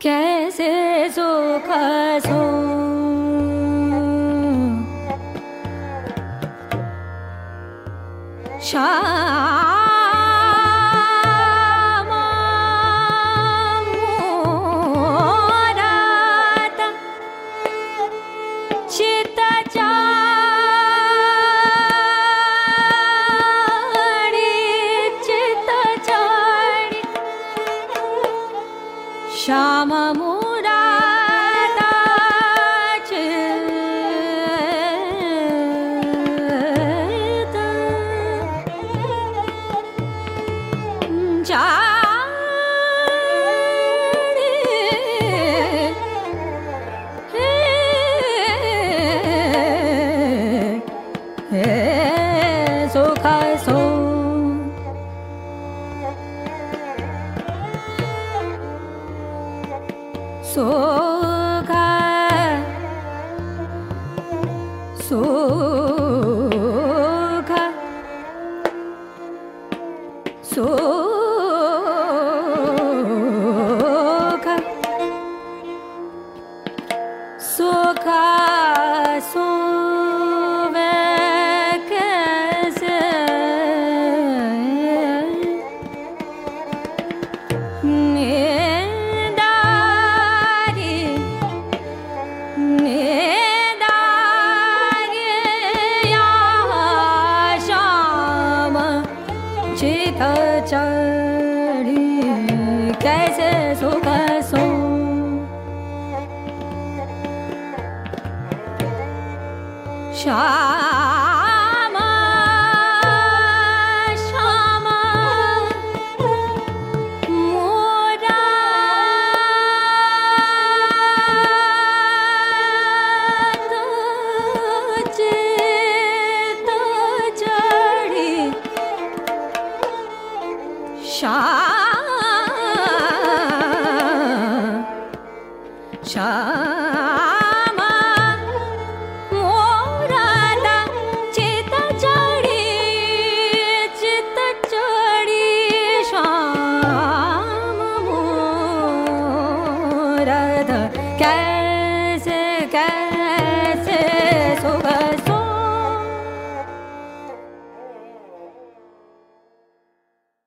कैसे सुख सो श्याम मोरात चित चाड़ी श्याम मोराता सुख सो सुख सुख सुख सुख सोवे कैसे नेदारी नेदारी या श्याम चित चढ़ी कैसे सुख सो श्याम श्याम मोरात चित चढ़ी श्याम मोराता चित चढ़ी श्याम मोराता